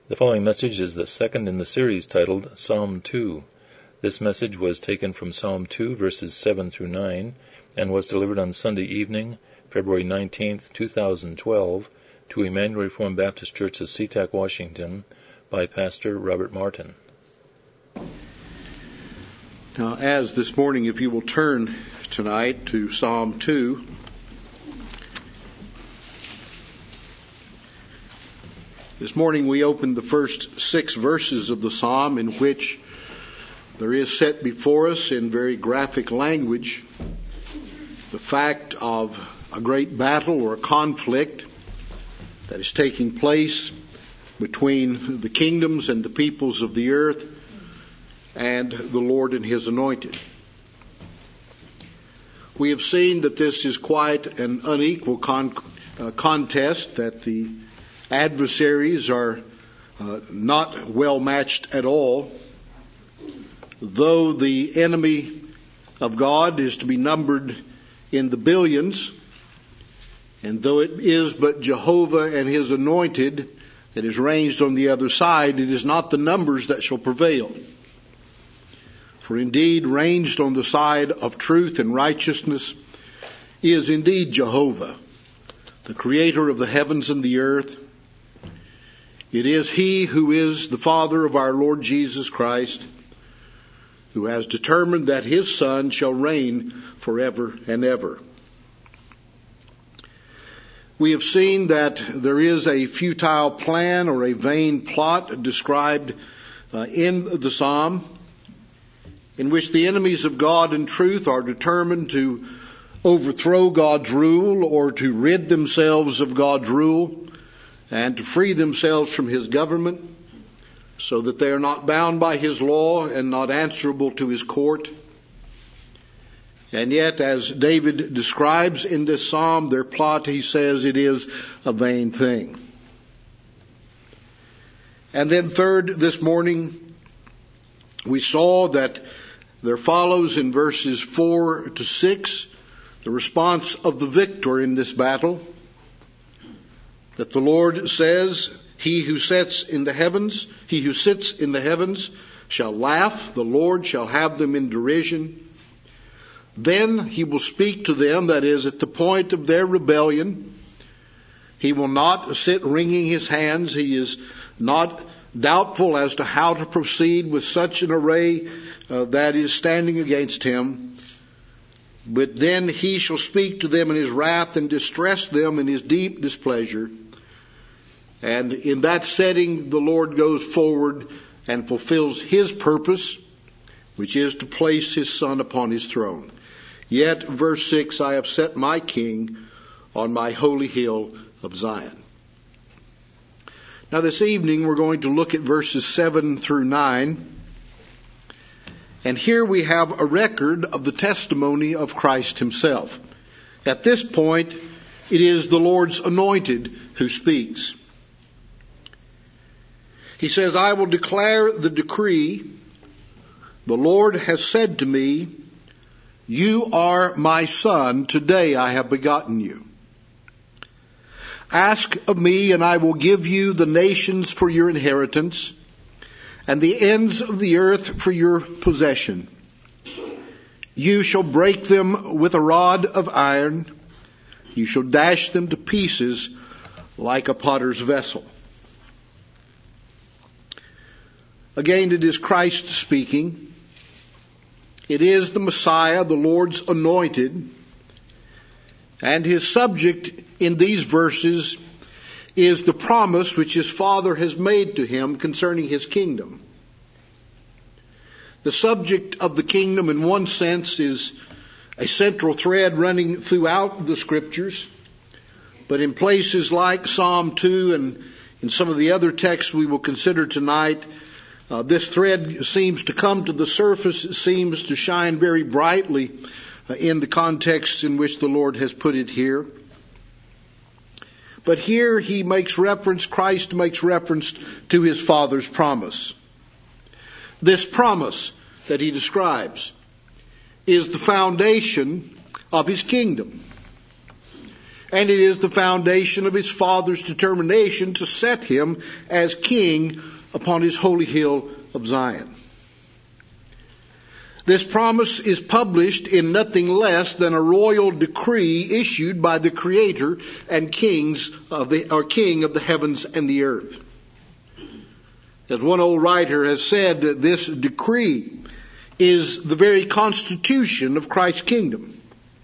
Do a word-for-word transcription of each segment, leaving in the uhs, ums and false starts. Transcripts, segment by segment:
The following message is the second in the series titled Psalm two. This message was taken from Psalm two, verses seven through nine, and was delivered on Sunday evening, February nineteenth, two thousand twelve, to Emmanuel Reformed Baptist Church of SeaTac, Washington, by Pastor Robert Martin. Now, as this morning, if you will turn tonight to Psalm two, this morning we opened the first six verses of the psalm, in which there is set before us in very graphic language the fact of a great battle or a conflict that is taking place between the kingdoms and the peoples of the earth and the Lord and His anointed. We have seen that this is quite an unequal con- uh, contest, that the adversaries are uh, not well matched at all. Though the enemy of God is to be numbered in the billions, and though it is but Jehovah and His anointed that is ranged on the other side, it is not the numbers that shall prevail. For indeed, ranged on the side of truth and righteousness is indeed Jehovah, the creator of the heavens and the earth. It is He who is the Father of our Lord Jesus Christ, who has determined that His Son shall reign forever and ever. We have seen that there is a futile plan or a vain plot described uh, in the psalm, in which the enemies of God and truth are determined to overthrow God's rule or to rid themselves of God's rule and to free themselves from His government, so that they are not bound by His law and not answerable to His court. And yet, as David describes in this psalm, their plot, he says, it is a vain thing. And then third, this morning, we saw that there follows in verses four to six the response of the victor in this battle. That the Lord says, He who sits in the heavens, he who sits in the heavens shall laugh, the Lord shall have them in derision. Then He will speak to them, that is, at the point of their rebellion. He will not sit wringing His hands. He is not doubtful as to how to proceed with such an array uh, that is standing against Him. But then He shall speak to them in His wrath and distress them in His deep displeasure. And in that setting, the Lord goes forward and fulfills His purpose, which is to place His Son upon His throne. Yet, verse six, I have set my King on my holy hill of Zion. Now this evening we're going to look at verses seven through nine. And here we have a record of the testimony of Christ Himself. At this point, it is the Lord's anointed who speaks. He says, I will declare the decree. The Lord has said to me, you are my son. Today I have begotten you. Ask of me, and I will give you the nations for your inheritance, and the ends of the earth for your possession. You shall break them with a rod of iron. You shall dash them to pieces like a potter's vessel. Again, it is Christ speaking. It is the Messiah, the Lord's anointed. And His subject in these verses is the promise which His Father has made to Him concerning His kingdom. The subject of the kingdom, in one sense, is a central thread running throughout the Scriptures. But in places like Psalm two and in some of the other texts we will consider tonight, Uh, this thread seems to come to the surface, it seems to shine very brightly uh, in the context in which the Lord has put it here. But here He makes reference, Christ makes reference to His Father's promise. This promise that He describes is the foundation of His kingdom. and it is the foundation of his Father's determination to set him as king upon his holy hill of Zion. This promise is published in nothing less than a royal decree issued by the Creator and kings of the, or King of the heavens and the earth. As one old writer has said, this decree is the very constitution of Christ's kingdom.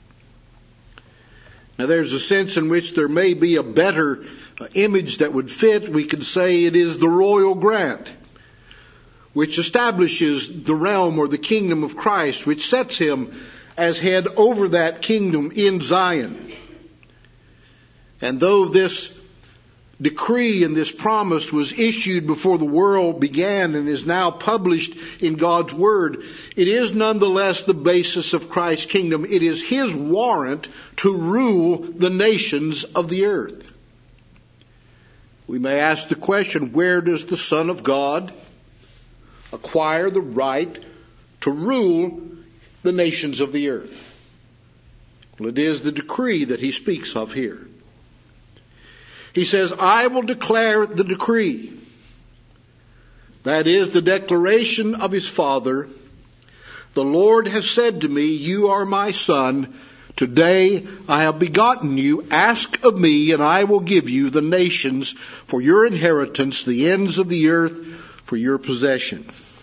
Now there's a sense in which there may be a better image that would fit. We could say it is the royal grant, which establishes the realm or the kingdom of Christ, which sets him as head over that kingdom in Zion. And though this decree and this promise was issued before the world began and is now published in God's Word, it is nonetheless the basis of Christ's kingdom. It is his warrant to rule the nations of the earth. We may ask the question, where does the Son of God acquire the right to rule the nations of the earth? Well, it is the decree that he speaks of here. He says, I will declare the decree. That is the declaration of his Father. The Lord has said to me, you are my Son. Today I have begotten you. Ask of me, and I will give you the nations for your inheritance, the ends of the earth for your possession.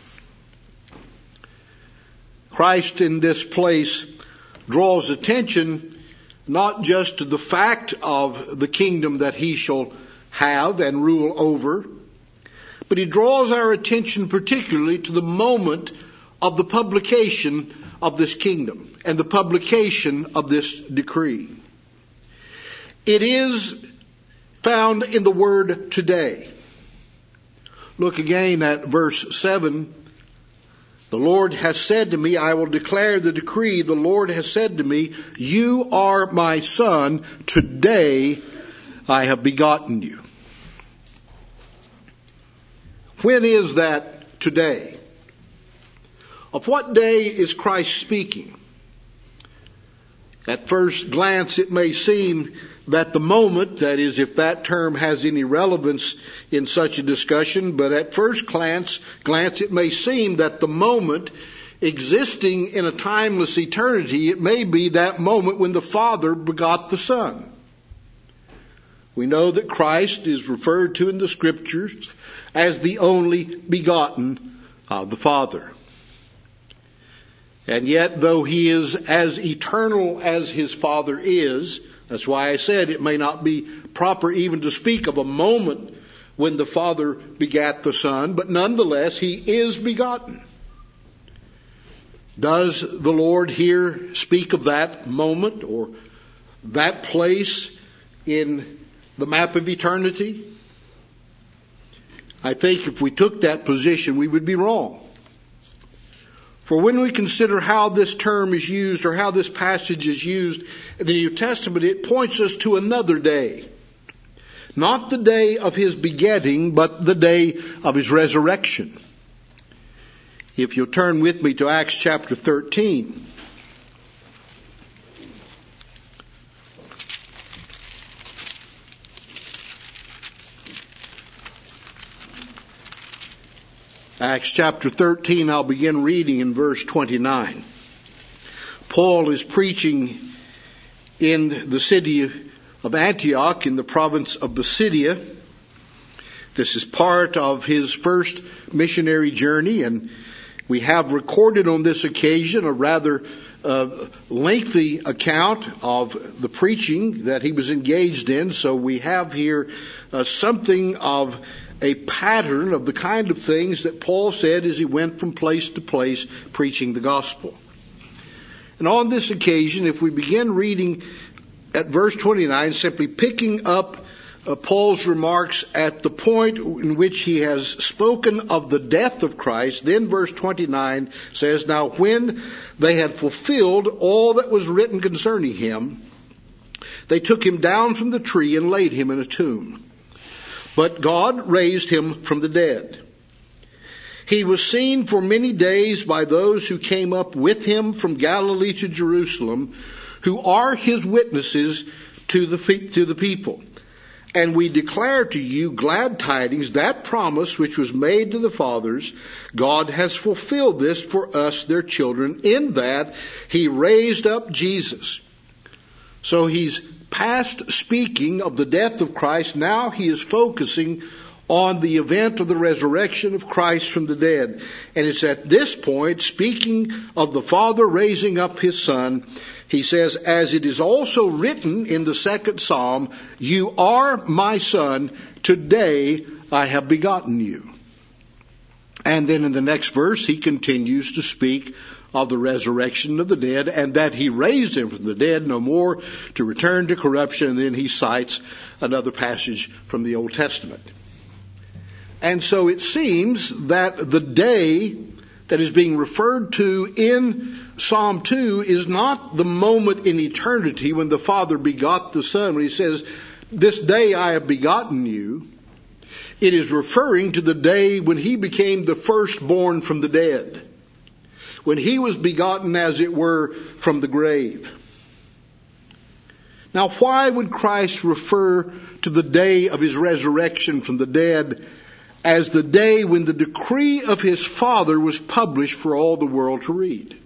Christ in this place draws attention not just to the fact of the kingdom that he shall have and rule over, but he draws our attention particularly to the moment of the publication of this kingdom and the publication of this decree. It is found in the word today. Look again at verse seven. The Lord has said to me, I will declare the decree. The Lord has said to me, you are my Son. Today I have begotten you. When is that today? Of what day is Christ speaking? At first glance, it may seem that the moment, that is, if that term has any relevance in such a discussion, but at first glance, glance, it may seem that the moment existing in a timeless eternity, it may be that moment when the Father begot the Son. We know that Christ is referred to in the Scriptures as the only begotten of the Father. And yet, though he is as eternal as his Father is, that's why I said it may not be proper even to speak of a moment when the Father begat the Son, but nonetheless he is begotten. Does the Lord here speak of that moment or that place in the map of eternity? I think if we took that position, we would be wrong. For when we consider how this term is used or how this passage is used in the New Testament, it points us to another day. Not the day of his begetting, but the day of his resurrection. If you'll turn with me to Acts chapter thirteen. Acts chapter thirteen, I'll begin reading in verse twenty-nine. Paul is preaching in the city of Antioch in the province of Pisidia. This is part of his first missionary journey, and we have recorded on this occasion a rather uh, lengthy account of the preaching that he was engaged in. So we have here uh, something of a pattern of the kind of things that Paul said as he went from place to place preaching the gospel. And on this occasion, if we begin reading at verse twenty-nine, simply picking up uh, Paul's remarks at the point in which he has spoken of the death of Christ, then verse twenty-nine says, now when they had fulfilled all that was written concerning him, they took him down from the tree and laid him in a tomb. But God raised him from the dead. He was seen for many days by those who came up with him from Galilee to Jerusalem, who are his witnesses to the, to the people. And we declare to you glad tidings, that promise which was made to the fathers, God has fulfilled this for us, their children, in that he raised up Jesus. So he's past speaking of the death of Christ. Now he is focusing on the event of the resurrection of Christ from the dead. And it's at this point, speaking of the Father raising up his Son, he says, as it is also written in the second Psalm, you are my Son, today I have begotten you. And then in the next verse, he continues to speak of the resurrection of the dead, and that he raised him from the dead no more to return to corruption. And then he cites another passage from the Old Testament. And so it seems that the day that is being referred to in Psalm two is not the moment in eternity when the Father begot the Son. When he says, this day I have begotten you, it is referring to the day when he became the firstborn from the dead. When he was begotten, as it were, from the grave. Now, why would Christ refer to the day of his resurrection from the dead as the day when the decree of his Father was published for all the world to read?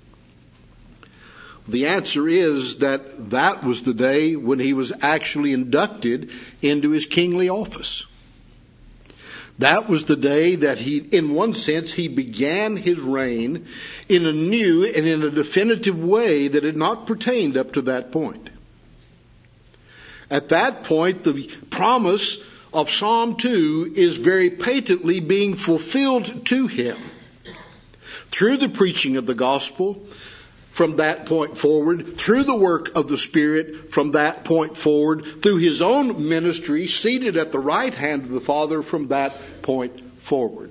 The answer is that that was the day when he was actually inducted into his kingly office. That was the day that he, in one sense, he began his reign in a new and in a definitive way that had not pertained up to that point. At that point, the promise of Psalm two is very patently being fulfilled to him through the preaching of the gospel from that point forward, through the work of the Spirit from that point forward, through his own ministry seated at the right hand of the Father from that point forward.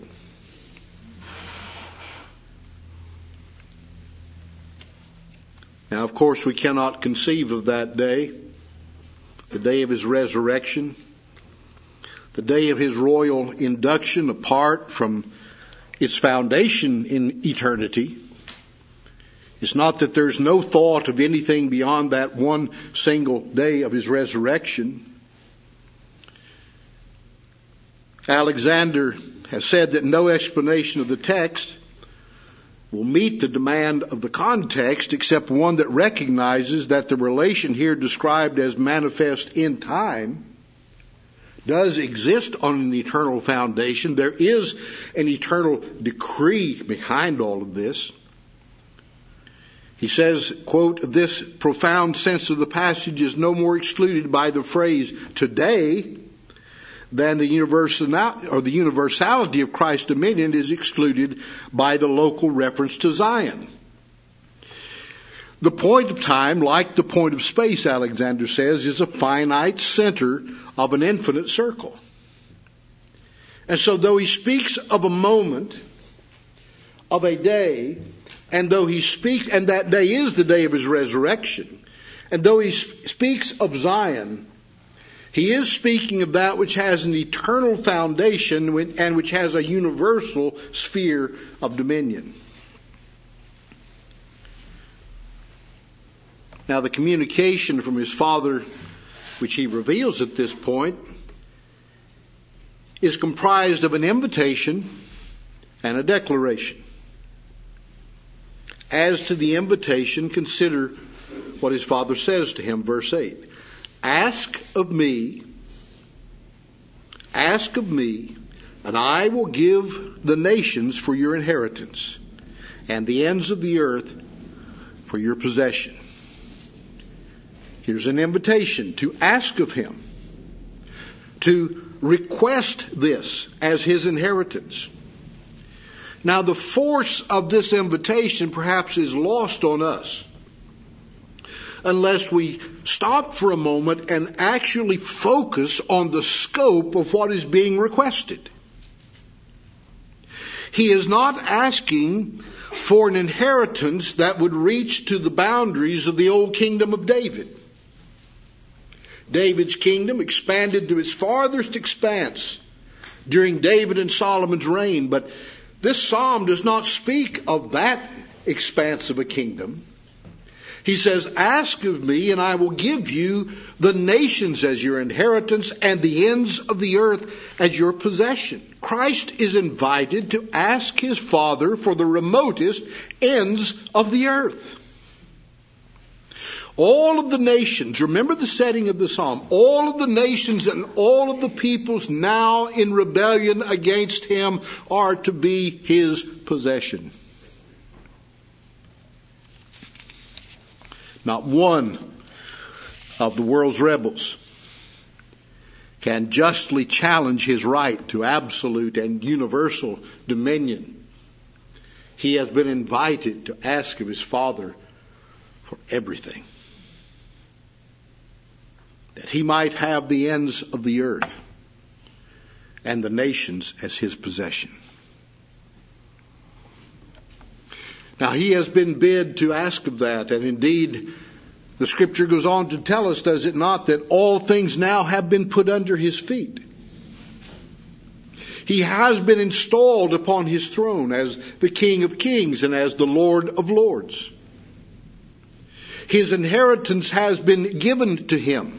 Now, of course, we cannot conceive of that day, the day of his resurrection, the day of his royal induction, apart from its foundation in eternity. It's not that there's no thought of anything beyond that one single day of his resurrection. Alexander has said that no explanation of the text will meet the demand of the context except one that recognizes that the relation here described as manifest in time does exist on an eternal foundation. There is an eternal decree behind all of this. He says, quote, this profound sense of the passage is no more excluded by the phrase today than the universal or the universality of Christ's dominion is excluded by the local reference to Zion. The point of time, like the point of space, Alexander says, is a finite center of an infinite circle. And so though he speaks of a moment, of a day, and though he speaks, and that day is the day of his resurrection, and though he speaks of Zion, he is speaking of that which has an eternal foundation and which has a universal sphere of dominion. Now, the communication from his Father, which he reveals at this point, is comprised of an invitation and a declaration. As to the invitation, consider what his Father says to him, verse eight. Ask of me, ask of me, and I will give the nations for your inheritance, and the ends of the earth for your possession. Here's an invitation to ask of him, to request this as his inheritance. Now, the force of this invitation perhaps is lost on us unless we stop for a moment and actually focus on the scope of what is being requested. He is not asking for an inheritance that would reach to the boundaries of the old kingdom of David. David's kingdom expanded to its farthest expanse during David and Solomon's reign, but this psalm does not speak of that expanse of a kingdom. He says, ask of me and I will give you the nations as your inheritance and the ends of the earth as your possession. Christ is invited to ask his Father for the remotest ends of the earth. All of the nations, remember the setting of the psalm, all of the nations and all of the peoples now in rebellion against him are to be his possession. Not one of the world's rebels can justly challenge his right to absolute and universal dominion. He has been invited to ask of his Father for everything, that he might have the ends of the earth and the nations as his possession. Now he has been bid to ask of that, and indeed the scripture goes on to tell us, does it not, that all things now have been put under his feet. He has been installed upon his throne as the King of Kings and as the Lord of Lords. His inheritance has been given to him.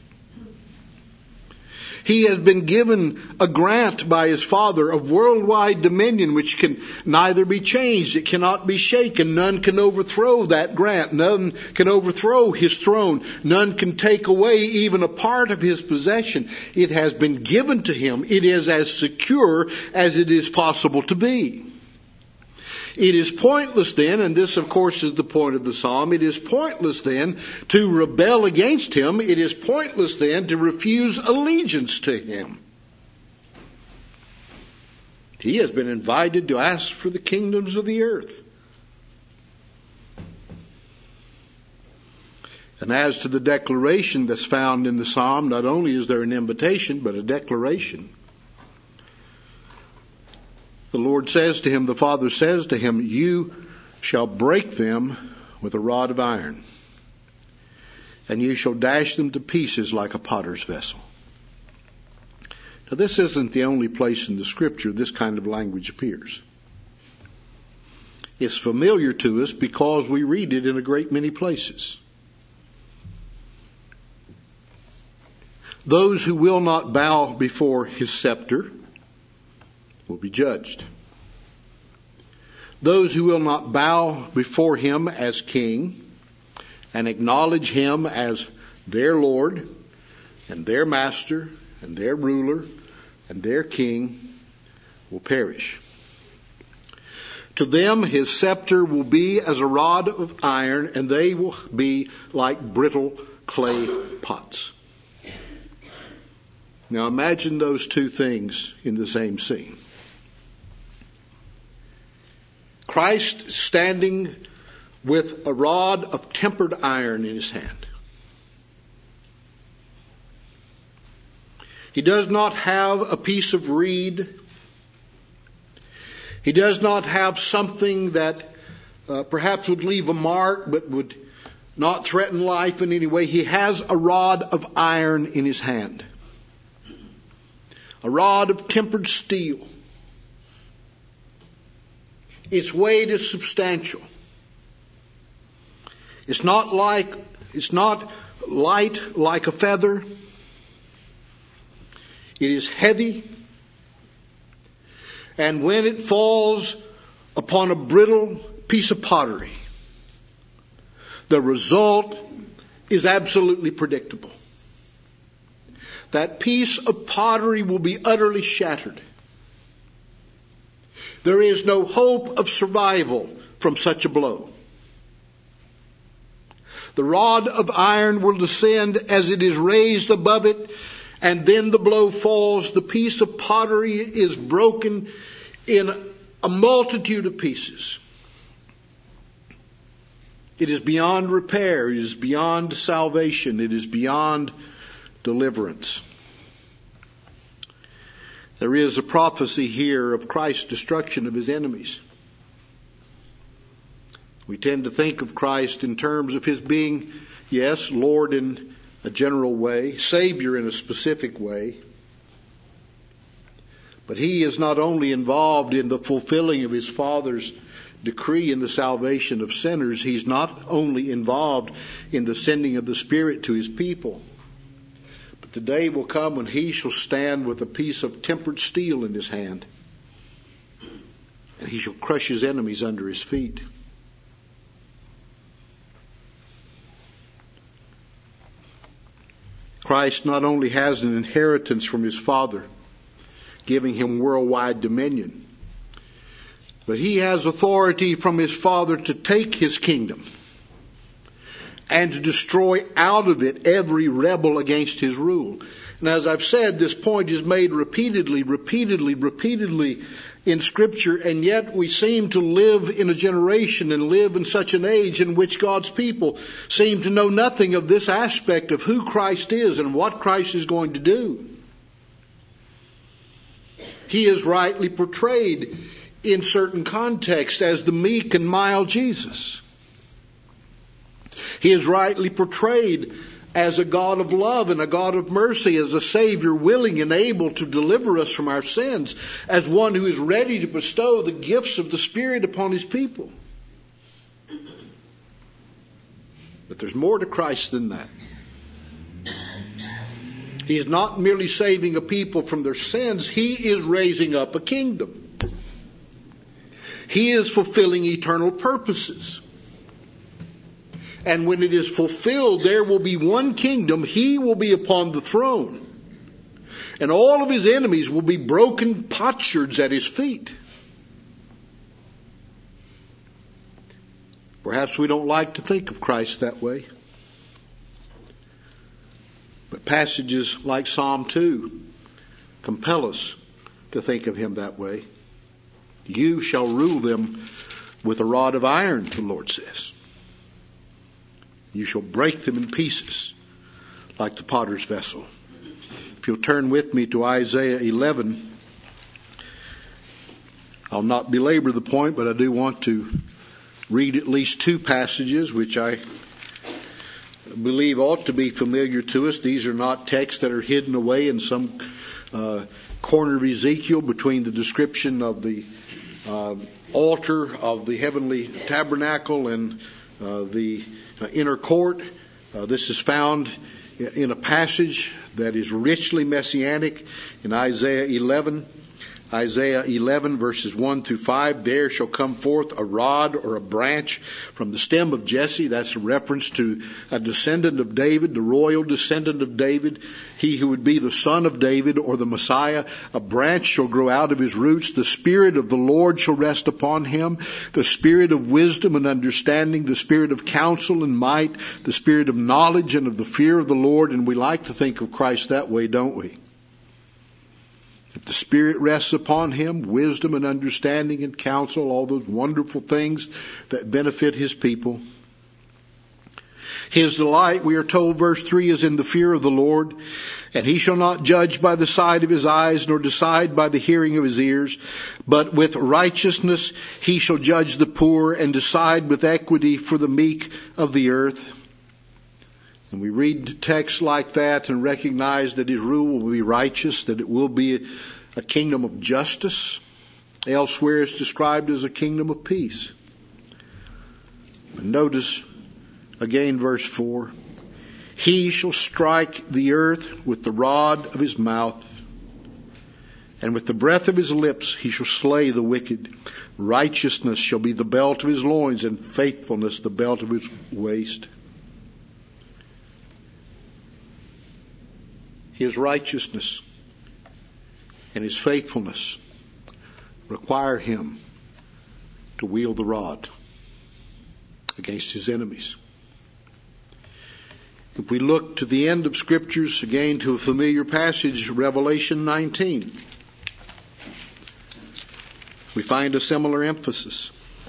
He has been given a grant by his Father of worldwide dominion which can neither be changed, it cannot be shaken. None can overthrow that grant. None can overthrow his throne. None can take away even a part of his possession. It has been given to him. It is as secure as it is possible to be. It is pointless then, and this of course is the point of the psalm, it is pointless then to rebel against him. It is pointless then to refuse allegiance to him. He has been invited to ask for the kingdoms of the earth. And as to the declaration that's found in the psalm, not only is there an invitation, but a declaration. The Lord says to him, the Father says to him, you shall break them with a rod of iron, and you shall dash them to pieces like a potter's vessel. Now this isn't the only place in the scripture this kind of language appears. It's familiar to us because we read it in a great many places. Those who will not bow before his scepter will be judged. Those who will not bow before him as king and acknowledge him as their Lord and their master and their ruler and their king will perish. To them his scepter will be as a rod of iron, and they will be like brittle clay pots. Now imagine those two things in the same scene. Christ standing with a rod of tempered iron in his hand. He does not have a piece of reed. He does not have something that uh, perhaps would leave a mark but would not threaten life in any way. He has a rod of iron in his hand. A rod of tempered steel. Its weight is substantial. It's not like, it's not light like a feather. It is heavy. And when it falls upon a brittle piece of pottery, the result is absolutely predictable. That piece of pottery will be utterly shattered. There is no hope of survival from such a blow. The rod of iron will descend as it is raised above it, and then the blow falls. The piece of pottery is broken in a multitude of pieces. It is beyond repair. It is beyond salvation. It is beyond deliverance. There is a prophecy here of Christ's destruction of his enemies. We tend to think of Christ in terms of his being, yes, Lord in a general way, Savior in a specific way. But he is not only involved in the fulfilling of his Father's decree in the salvation of sinners, he's not only involved in the sending of the Spirit to his people, but the day will come when he shall stand with a piece of tempered steel in his hand, and he shall crush his enemies under his feet. Christ not only has an inheritance from his Father, giving him worldwide dominion, but he has authority from his Father to take his kingdom and to destroy out of it every rebel against his rule. And as I've said, this point is made repeatedly, repeatedly, repeatedly in Scripture, and yet we seem to live in a generation and live in such an age in which God's people seem to know nothing of this aspect of who Christ is and what Christ is going to do. He is rightly portrayed in certain contexts as the meek and mild Jesus. He is rightly portrayed as a God of love and a God of mercy, as a Savior willing and able to deliver us from our sins, as one who is ready to bestow the gifts of the Spirit upon his people. But there's more to Christ than that. He is not merely saving a people from their sins, he is raising up a kingdom. He is fulfilling eternal purposes. And when it is fulfilled, there will be one kingdom. He will be upon the throne. And all of his enemies will be broken potsherds at his feet. Perhaps we don't like to think of Christ that way. But passages like Psalm two compel us to think of him that way. You shall rule them with a rod of iron, the Lord says. You shall break them in pieces like the potter's vessel. If you'll turn with me to Isaiah eleven, I'll not belabor the point, but I do want to read at least two passages which I believe ought to be familiar to us. These are not texts that are hidden away in some uh, corner of Ezekiel between the description of the uh, altar of the heavenly tabernacle and uh, the uh, inner court. Uh, this is found in a passage that is richly messianic in Isaiah eleven. Isaiah eleven verses one through five, there shall come forth a rod or a branch from the stem of Jesse. That's a reference to a descendant of David, the royal descendant of David, he who would be the son of David or the Messiah. A branch shall grow out of his roots. The Spirit of the Lord shall rest upon him, the Spirit of wisdom and understanding, the Spirit of counsel and might, the Spirit of knowledge and of the fear of the Lord. And we like to think of Christ that way, don't we? If the Spirit rests upon him, wisdom and understanding and counsel, all those wonderful things that benefit his people. His delight, we are told, verse three, is in the fear of the Lord. And he shall not judge by the sight of his eyes, nor decide by the hearing of his ears. But with righteousness he shall judge the poor, and decide with equity for the meek of the earth. And we read texts like that and recognize that his rule will be righteous, that it will be a kingdom of justice. Elsewhere it's described as a kingdom of peace. And notice again verse four. He shall strike the earth with the rod of his mouth, and with the breath of his lips he shall slay the wicked. Righteousness shall be the belt of his loins, and faithfulness the belt of his waist. His righteousness and his faithfulness require him to wield the rod against his enemies. If we look to the end of Scriptures, again to a familiar passage, Revelation nineteen, we find a similar emphasis.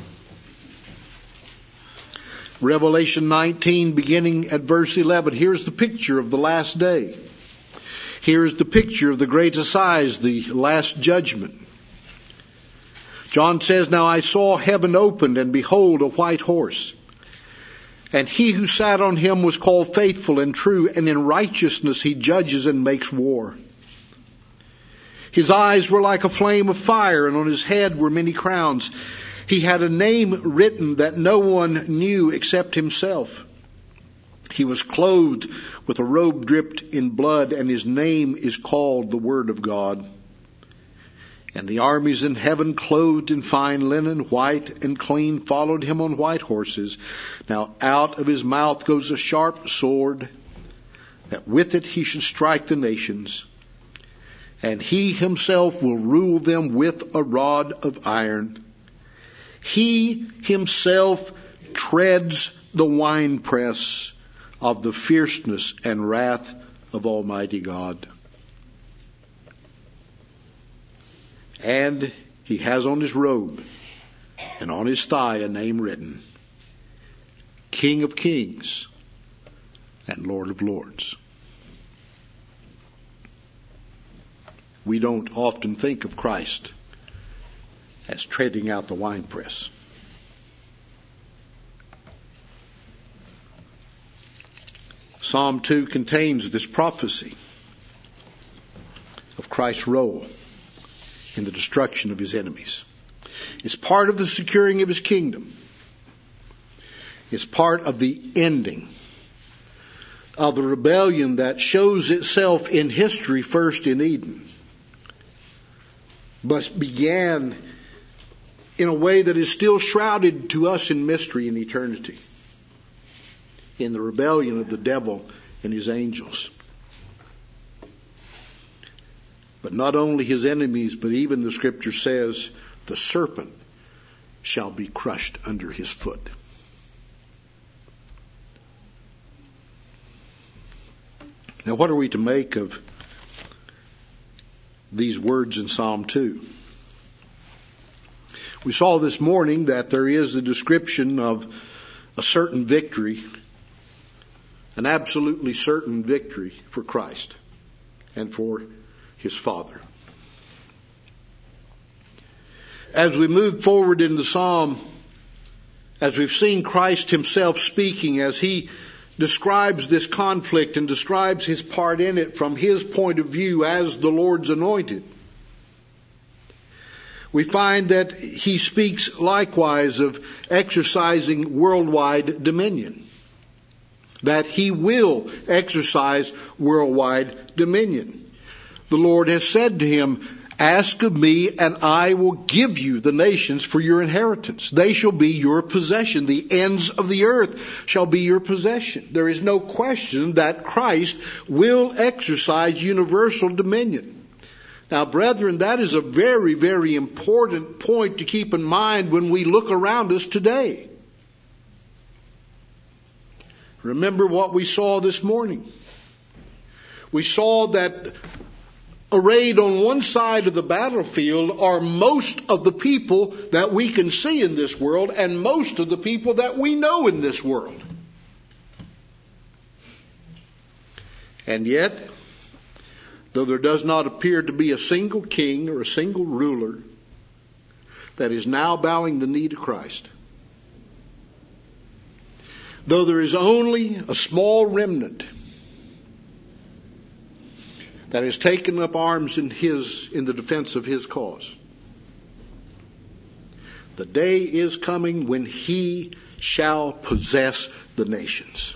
Revelation nineteen, beginning at verse eleven, here's the picture of the last day. Here's the picture of the great assize, the last judgment. John says, Now I saw heaven opened, and behold, a white horse. And he who sat on him was called Faithful and True, and in righteousness he judges and makes war. His eyes were like a flame of fire, and on his head were many crowns. He had a name written that no one knew except himself. He was clothed with a robe dripped in blood, and his name is called the Word of God. And the armies in heaven, clothed in fine linen, white and clean, followed him on white horses. Now out of his mouth goes a sharp sword, that with it he should strike the nations. And he himself will rule them with a rod of iron. He himself treads the winepress of the fierceness and wrath of Almighty God. And he has on his robe and on his thigh a name written, King of Kings and Lord of Lords. We don't often think of Christ as treading out the winepress. Psalm two contains this prophecy of Christ's role in the destruction of his enemies. It's part of the securing of his kingdom. It's part of the ending of the rebellion that shows itself in history first in Eden, but began in a way that is still shrouded to us in mystery in eternity, in the rebellion of the devil and his angels. But not only his enemies, but even the scripture says the serpent shall be crushed under his foot. Now, what are we to make of these words in Psalm two? We saw this morning that there is a description of a certain victory, an absolutely certain victory for Christ and for his Father. As we move forward in the Psalm, as we've seen Christ himself speaking, as he describes this conflict and describes his part in it from his point of view as the Lord's anointed, we find that he speaks likewise of exercising worldwide dominion, that he will exercise worldwide dominion. The Lord has said to him, ask of me and I will give you the nations for your inheritance. They shall be your possession. The ends of the earth shall be your possession. There is no question that Christ will exercise universal dominion. Now, brethren, that is a very, very important point to keep in mind when we look around us today. Remember what we saw this morning. We saw that arrayed on one side of the battlefield are most of the people that we can see in this world and most of the people that we know in this world. And yet, though there does not appear to be a single king or a single ruler that is now bowing the knee to Christ, though there is only a small remnant that has taken up arms in his, in the defense of his cause, the day is coming when he shall possess the nations.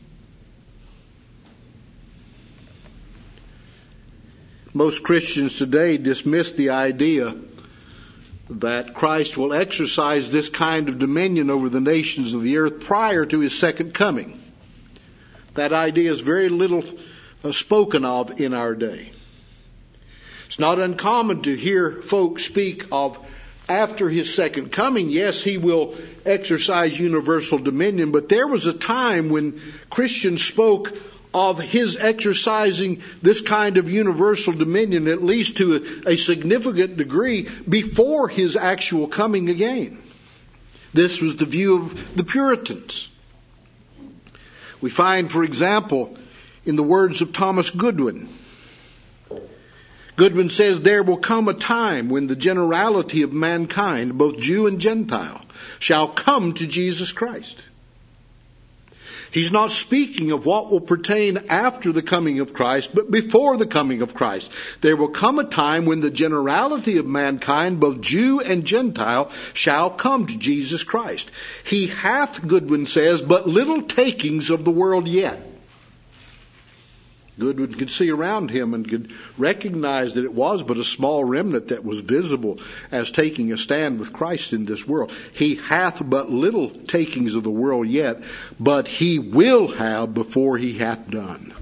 Most Christians today dismiss the idea that Christ will exercise this kind of dominion over the nations of the earth prior to his second coming. That idea is very little spoken of in our day. It's not uncommon to hear folks speak of after his second coming. Yes, he will exercise universal dominion, but there was a time when Christians spoke of his exercising this kind of universal dominion, at least to a, a significant degree, before his actual coming again. This was the view of the Puritans. We find, for example, in the words of Thomas Goodwin. Goodwin says, there will come a time when the generality of mankind, both Jew and Gentile, shall come to Jesus Christ. He's not speaking of what will pertain after the coming of Christ, but before the coming of Christ. There will come a time when the generality of mankind, both Jew and Gentile, shall come to Jesus Christ. He hath, Goodwin says, but little takings of the world yet. Goodwin could see around him and could recognize that it was but a small remnant that was visible as taking a stand with Christ in this world. He hath but little takings of the world yet, but he will have before he hath done.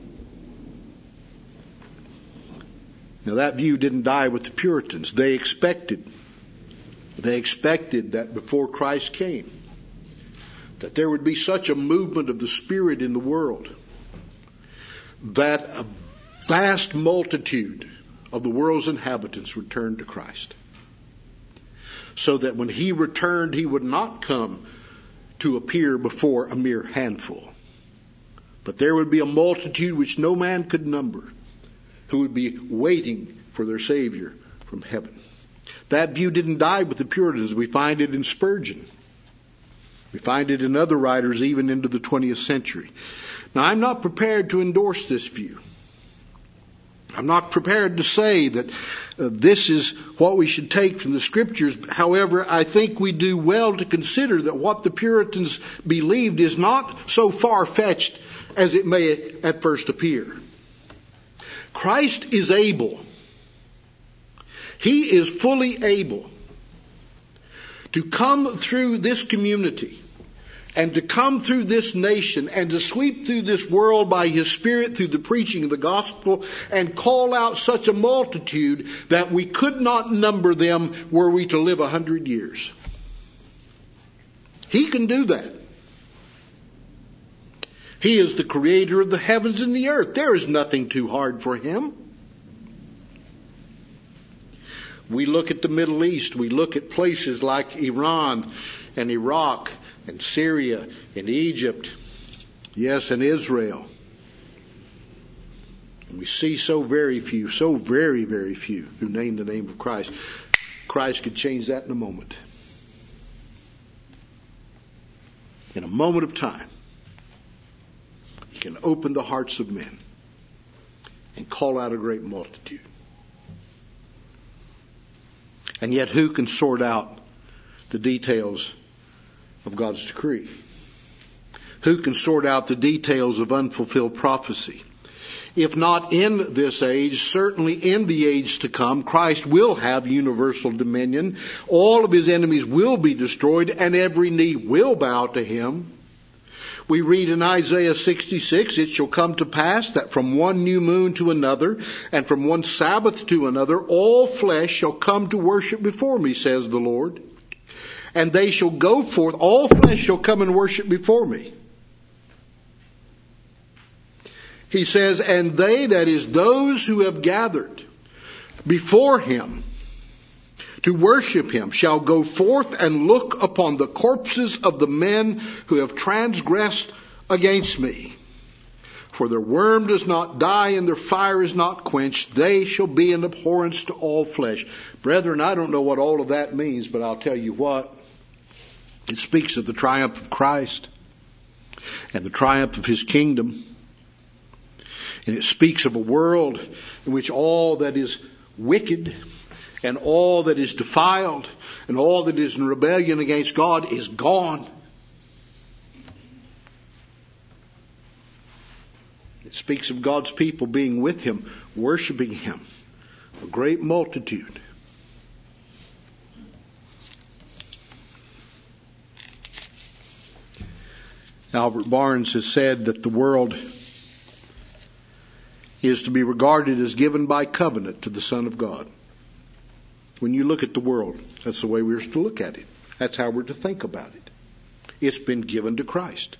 Now that view didn't die with the Puritans. They expected, they expected that before Christ came, that there would be such a movement of the Spirit in the world that a vast multitude of the world's inhabitants would turn to Christ. So that when he returned, he would not come to appear before a mere handful. But there would be a multitude which no man could number, who would be waiting for their Savior from heaven. That view didn't die with the Puritans. We find it in Spurgeon. We find it in other writers even into the twentieth century. Now, I'm not prepared to endorse this view. I'm not prepared to say that uh, this is what we should take from the Scriptures. However, I think we do well to consider that what the Puritans believed is not so far-fetched as it may at first appear. Christ is able. He is fully able to come through this community and to come through this nation and to sweep through this world by His Spirit through the preaching of the gospel and call out such a multitude that we could not number them were we to live a hundred years. He can do that. He is the creator of the heavens and the earth. There is nothing too hard for Him. We look at the Middle East. We look at places like Iran and Iraq and Syria and Egypt. Yes, and Israel. And we see so very few, so very, very few who name the name of Christ. Christ could change that in a moment. In a moment of time. He can open the hearts of men and call out a great multitude. And yet who can sort out the details of God's decree? Who can sort out the details of unfulfilled prophecy? If not in this age, certainly in the age to come, Christ will have universal dominion. All of His enemies will be destroyed and every knee will bow to Him. We read in Isaiah sixty-six, it shall come to pass that from one new moon to another, and from one Sabbath to another, all flesh shall come to worship before me, says the Lord. And they shall go forth, all flesh shall come and worship before me. He says, and they, that is those who have gathered before Him to worship Him, shall go forth and look upon the corpses of the men who have transgressed against me. For their worm does not die and their fire is not quenched. They shall be an abhorrence to all flesh. Brethren, I don't know what all of that means, but I'll tell you what. It speaks of the triumph of Christ and the triumph of His kingdom. And it speaks of a world in which all that is wicked and all that is defiled and all that is in rebellion against God is gone. It speaks of God's people being with Him, worshiping Him, a great multitude. Albert Barnes has said that the world is to be regarded as given by covenant to the Son of God. When you look at the world, that's the way we're to look at it. That's how we're to think about it. It's been given to Christ.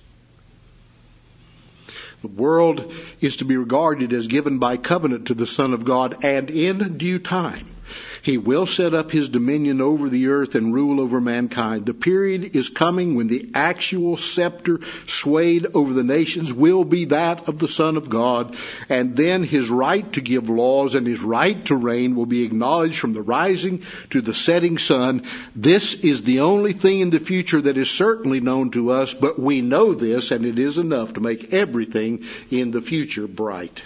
The world is to be regarded as given by covenant to the Son of God, and in due time He will set up his dominion over the earth and rule over mankind. The period is coming when the actual scepter swayed over the nations will be that of the Son of God, and then his right to give laws and his right to reign will be acknowledged from the rising to the setting sun. This is the only thing in the future that is certainly known to us, but we know this, and it is enough to make everything in the future bright.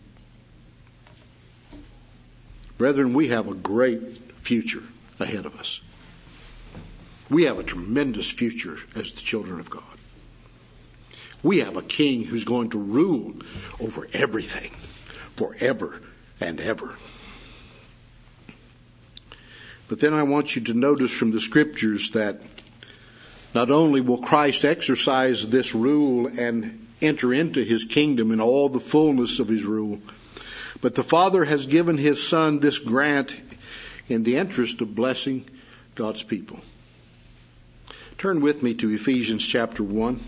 Brethren, we have a great future ahead of us. We have a tremendous future as the children of God. We have a king who's going to rule over everything forever and ever. But then I want you to notice from the scriptures that not only will Christ exercise this rule and enter into his kingdom in all the fullness of his rule, but the Father has given his Son this grant in the interest of blessing God's people. Turn with me to Ephesians chapter one.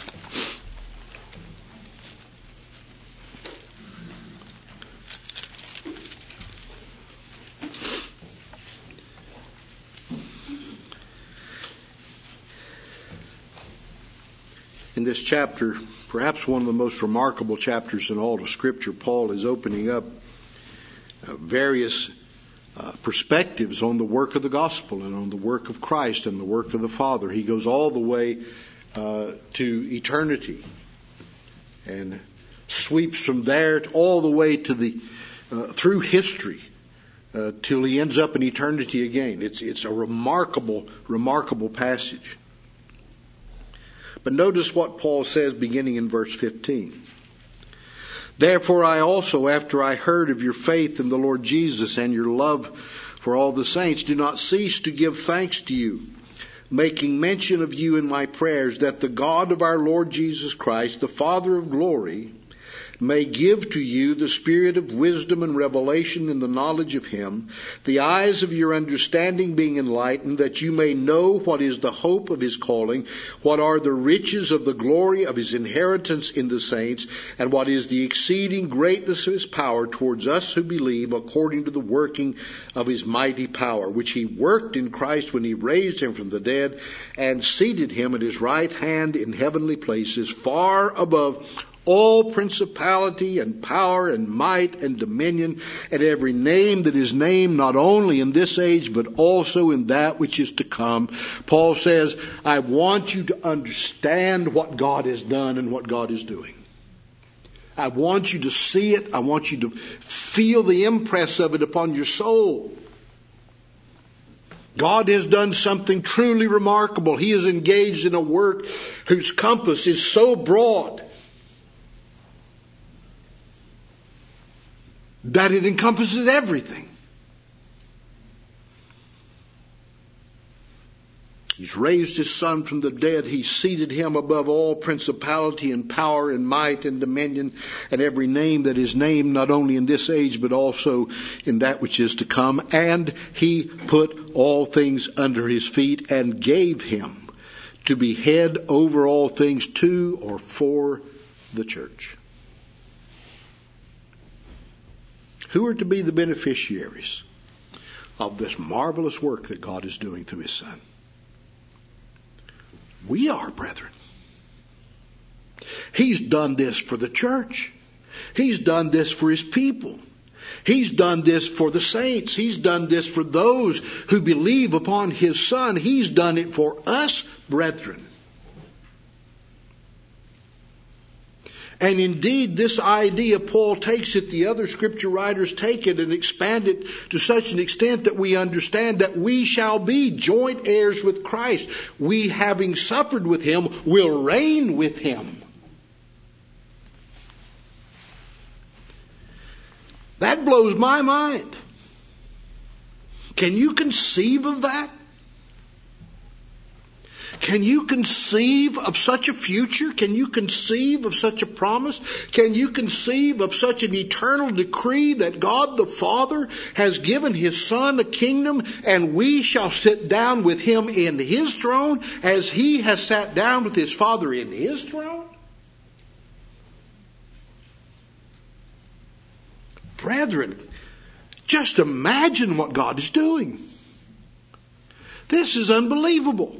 In this chapter, perhaps one of the most remarkable chapters in all of Scripture, Paul is opening up uh, various uh, perspectives on the work of the gospel and on the work of Christ and the work of the Father. He goes all the way uh, to eternity and sweeps from there all the way to the uh, through history uh, till he ends up in eternity again. It's it's a remarkable, remarkable passage. But notice what Paul says beginning in verse fifteen. Therefore I also, after I heard of your faith in the Lord Jesus and your love for all the saints, do not cease to give thanks to you, making mention of you in my prayers, that the God of our Lord Jesus Christ, the Father of glory, may give to you the spirit of wisdom and revelation in the knowledge of him, the eyes of your understanding being enlightened, that you may know what is the hope of his calling, what are the riches of the glory of his inheritance in the saints, and what is the exceeding greatness of his power towards us who believe, according to the working of his mighty power, which he worked in Christ when he raised him from the dead and seated him at his right hand in heavenly places, far above all principality and power and might and dominion and every name that is named, not only in this age but also in that which is to come. Paul says, I want you to understand what God has done and what God is doing. I want you to see it. I want you to feel the impress of it upon your soul. God has done something truly remarkable. He is engaged in a work whose compass is so broad that it encompasses everything. He's raised his Son from the dead. He's seated him above all principality and power and might and dominion and every name that is named, not only in this age but also in that which is to come. And he put all things under his feet and gave him to be head over all things to or for the church. Who are to be the beneficiaries of this marvelous work that God is doing through his Son? We are, brethren. He's done this for the church. He's done this for his people. He's done this for the saints. He's done this for those who believe upon his Son. He's done it for us, brethren. And indeed, this idea, Paul takes it, the other scripture writers take it and expand it to such an extent that we understand that we shall be joint heirs with Christ. We, having suffered with him, will reign with him. That blows my mind. Can you conceive of that? Can you conceive of such a future? Can you conceive of such a promise? Can you conceive of such an eternal decree that God the Father has given his Son a kingdom and we shall sit down with him in his throne as he has sat down with his Father in his throne? Brethren, Just imagine what God is doing. This is unbelievable.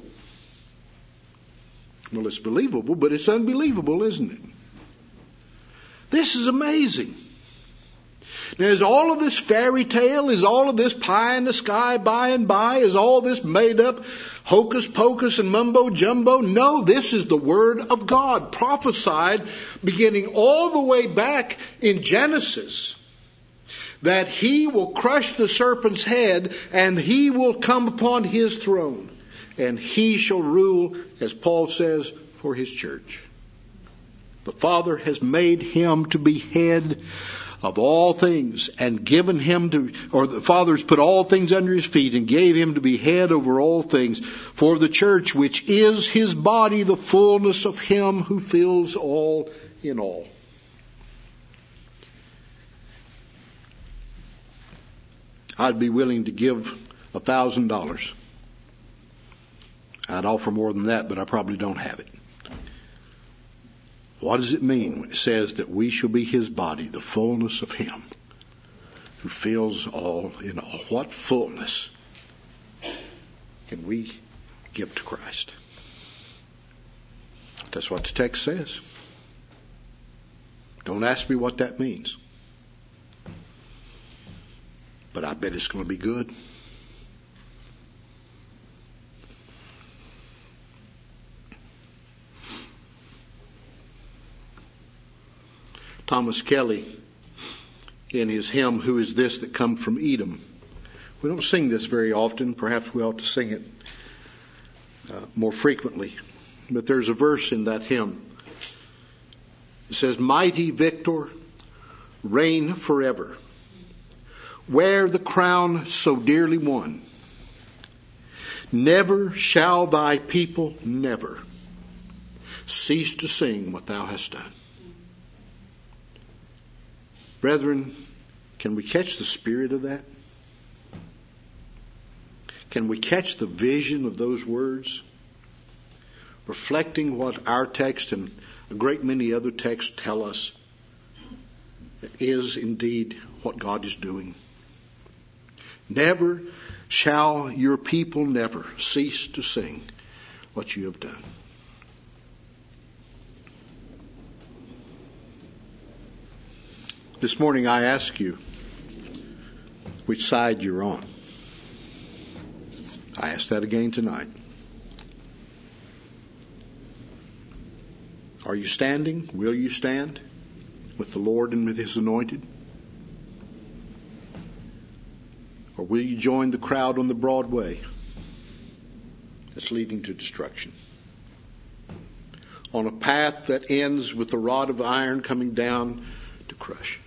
Well, it's believable, but it's unbelievable, isn't it? This is amazing. Now, is all of this fairy tale, is all of this pie in the sky by and by, is all this made up hocus pocus and mumbo jumbo? No, this is the Word of God, prophesied beginning all the way back in Genesis, that He will crush the serpent's head and He will come upon His throne and He shall rule, as Paul says, for His church. The Father has made Him to be head of all things and given Him to, or the Father's put all things under His feet and gave Him to be head over all things for the church, which is His body, the fullness of Him who fills all in all. I'd be willing to give a thousand dollars. I'd offer more than that, but I probably don't have it. What does it mean when it says that we shall be His body, the fullness of Him who fills all in all? What fullness can we give to Christ? That's what the text says. Don't ask me what that means. But I bet it's going to be good. Thomas Kelly, in his hymn, Who Is This That Come From Edom? We don't sing this very often. Perhaps we ought to sing it uh, more frequently. But there's a verse in that hymn. It says, Mighty Victor, reign forever. Wear the crown so dearly won. Never shall thy people, never, cease to sing what thou hast done. Brethren, can we catch the spirit of that? Can we catch the vision of those words? Reflecting what our text and a great many other texts tell us is indeed what God is doing. Never shall your people never cease to sing what you have done. This morning I ask you which side you're on. I ask that again tonight. Are you standing? Will you stand with the Lord and with His anointed? Or will you join the crowd on the broad way that's leading to destruction? On a path that ends with the rod of iron coming down to crush.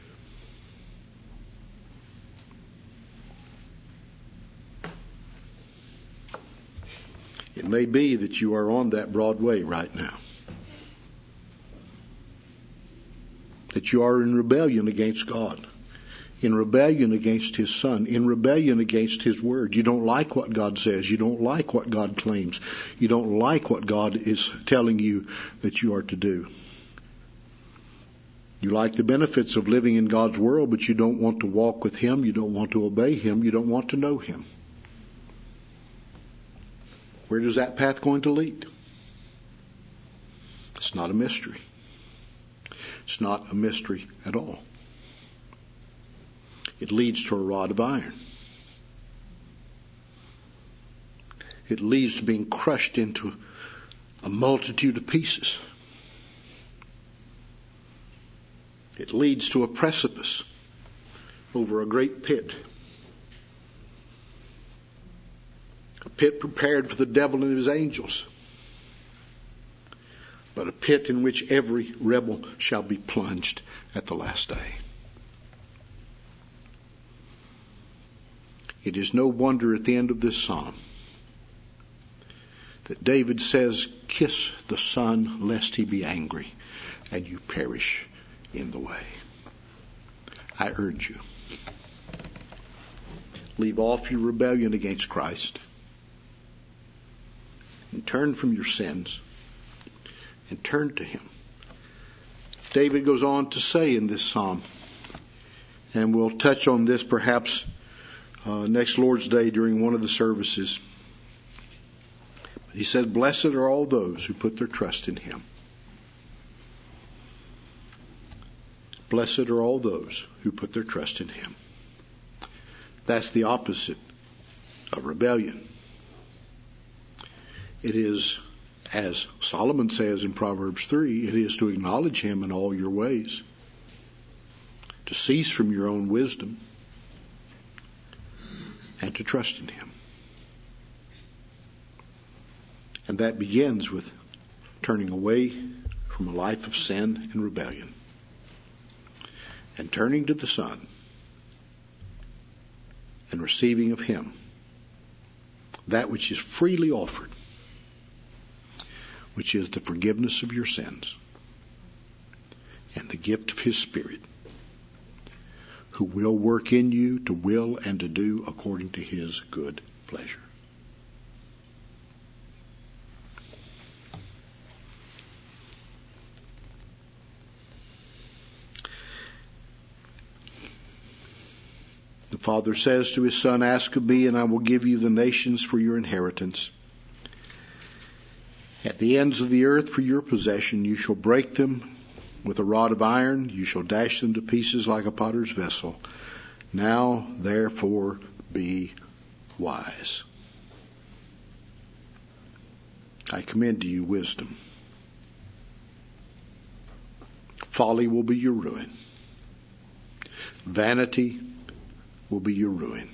It may be that you are on that broad way right now. That you are in rebellion against God. In rebellion against His Son. In rebellion against His Word. You don't like what God says. You don't like what God claims. You don't like what God is telling you that you are to do. You like the benefits of living in God's world, but you don't want to walk with Him. You don't want to obey Him. You don't want to know Him. Where does that path going to lead? It's not a mystery. It's not a mystery at all. It leads to a rod of iron. It leads to being crushed into a multitude of pieces. It leads to a precipice over a great pit. A pit prepared for the devil and his angels. But a pit in which every rebel shall be plunged at the last day. It is no wonder at the end of this psalm that David says, kiss the Son lest he be angry and you perish in the way. I urge you, leave off your rebellion against Christ and turn from your sins and turn to Him. David goes on to say in this psalm And we'll touch on this perhaps uh, next Lord's Day during one of the services. He said, blessed are all those who put their trust in him. Blessed are all those who put their trust in him. That's the opposite of rebellion. It is, as Solomon says in Proverbs three, it is to acknowledge him in all your ways, to cease from your own wisdom, and to trust in him. And that begins with turning away from a life of sin and rebellion and turning to the Son and receiving of him that which is freely offered, which is the forgiveness of your sins and the gift of his Spirit, who will work in you to will and to do according to his good pleasure. The Father says to his Son, ask of me, and I will give you the nations for your inheritance. At the ends of the earth for your possession, you shall break them with a rod of iron. You shall dash them to pieces like a potter's vessel. Now, therefore, be wise. I commend to you wisdom. Folly will be your ruin. Vanity will be your ruin.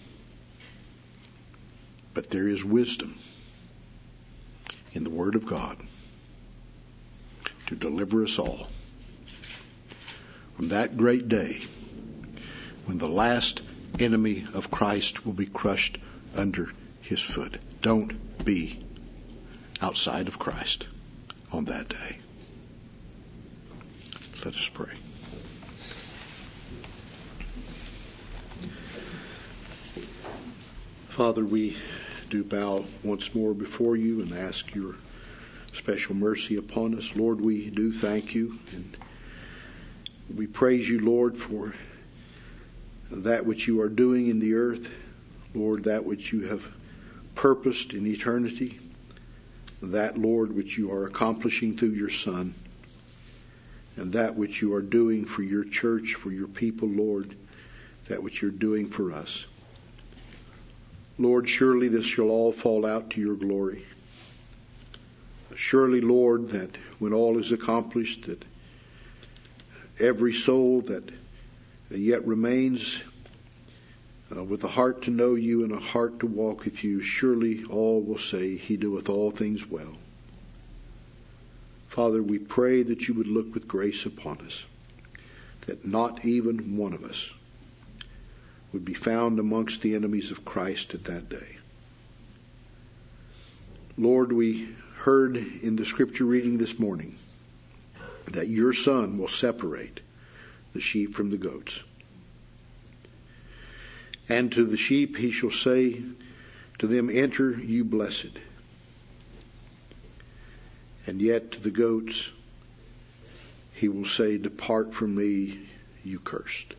But there is wisdom in the Word of God to deliver us all from that great day when the last enemy of Christ will be crushed under his foot. Don't be outside of Christ on that day. Let us pray. Father, we do bow once more before you and ask your special mercy upon us. Lord, we do thank you, and we praise you, Lord, for that which you are doing in the earth. Lord, that which you have purposed in eternity. That, Lord, which you are accomplishing through your Son. And that which you are doing for your church, for your people, Lord. That which you're doing for us. Lord, surely this shall all fall out to your glory. Surely, Lord, that when all is accomplished, that every soul that yet remains uh, with a heart to know you and a heart to walk with you, surely all will say, he doeth all things well. Father, we pray that you would look with grace upon us, that not even one of us would be found amongst the enemies of Christ at that day. Lord, we heard in the scripture reading this morning that your Son will separate the sheep from the goats. And to the sheep he shall say to them, enter, you blessed. And yet to the goats he will say, depart from me, you cursed.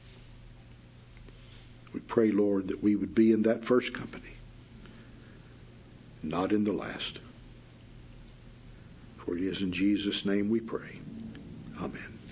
We pray, Lord, that we would be in that first company, not in the last. For it is in Jesus' name we pray. Amen.